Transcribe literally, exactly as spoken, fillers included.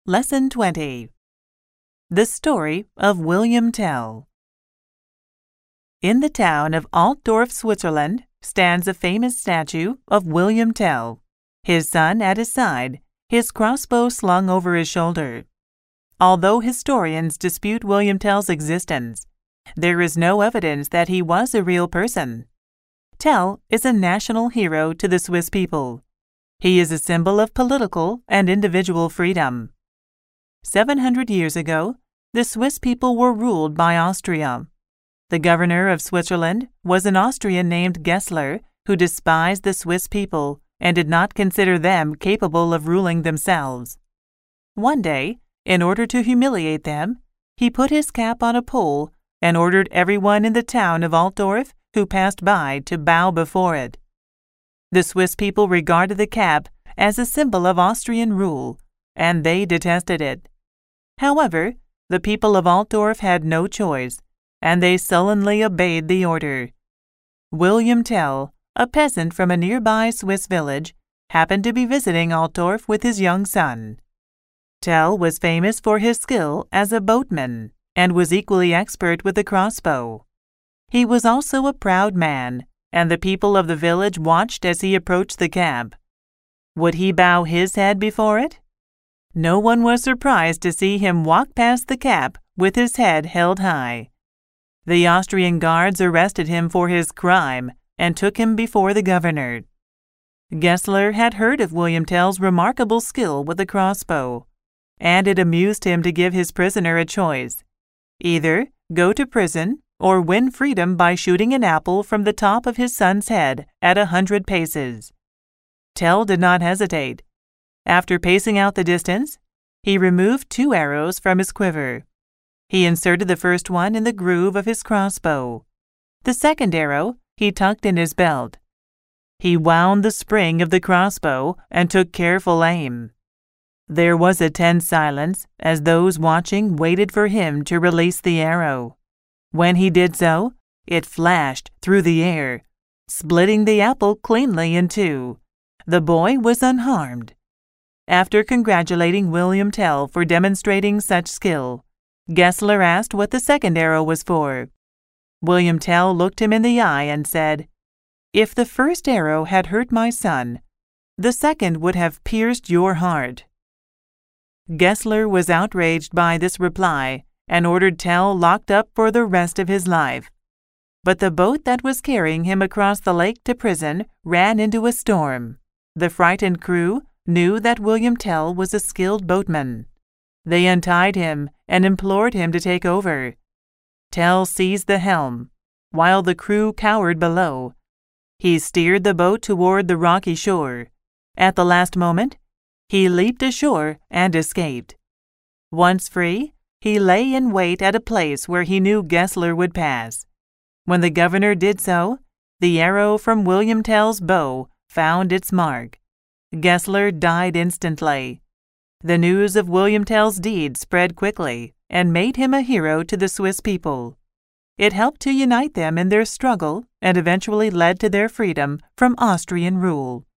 Lesson twenty. The Story of William Tell. In the town of Altdorf, Switzerland, stands a famous statue of William Tell, his son at his side, his crossbow slung over his shoulder. Although historians dispute William Tell's existence, there is no evidence that he was a real person. Tell is a national hero to the Swiss people. He is a symbol of political and individual freedom. Seven hundred years ago, the Swiss people were ruled by Austria. The governor of Switzerland was an Austrian named Gessler, who despised the Swiss people and did not consider them capable of ruling themselves. One day, in order to humiliate them, he put his cap on a pole and ordered everyone in the town of Altdorf who passed by to bow before it. The Swiss people regarded the cap as a symbol of Austrian rule, and they detested it. However, the people of Altdorf had no choice, and they sullenly obeyed the order. William Tell, a peasant from a nearby Swiss village, happened to be visiting Altdorf with his young son. Tell was famous for his skill as a boatman and was equally expert with the crossbow. He was also a proud man, and the people of the village watched as he approached the cap. Would he bow his head before it? No one was surprised to see him walk past the cap with his head held high. The Austrian guards arrested him for his crime and took him before the governor. Gessler had heard of William Tell's remarkable skill with the crossbow, and it amused him to give his prisoner a choice: either go to prison or win freedom by shooting an apple from the top of his son's head at a hundred paces. Tell did not hesitate. After pacing out the distance, he removed two arrows from his quiver. He inserted the first one in the groove of his crossbow. The second arrow he tucked in his belt. He wound the spring of the crossbow and took careful aim. There was a tense silence as those watching waited for him to release the arrow. When he did so, it flashed through the air, splitting the apple cleanly in two. The boy was unharmed. After congratulating William Tell for demonstrating such skill, Gessler asked what the second arrow was for. William Tell looked him in the eye and said, "If the first arrow had hurt my son, the second would have pierced your heart." Gessler was outraged by this reply and ordered Tell locked up for the rest of his life. But the boat that was carrying him across the lake to prison ran into a storm. The frightened crew knew that William Tell was a skilled boatman. They untied him and implored him to take over. Tell seized the helm, while the crew cowered below. He steered the boat toward the rocky shore. At the last moment, he leaped ashore and escaped. Once free, he lay in wait at a place where he knew Gessler would pass. When the governor did so, the arrow from William Tell's bow found its mark. Gessler died instantly. The news of William Tell's deed spread quickly and made him a hero to the Swiss people. It helped to unite them in their struggle and eventually led to their freedom from Austrian rule.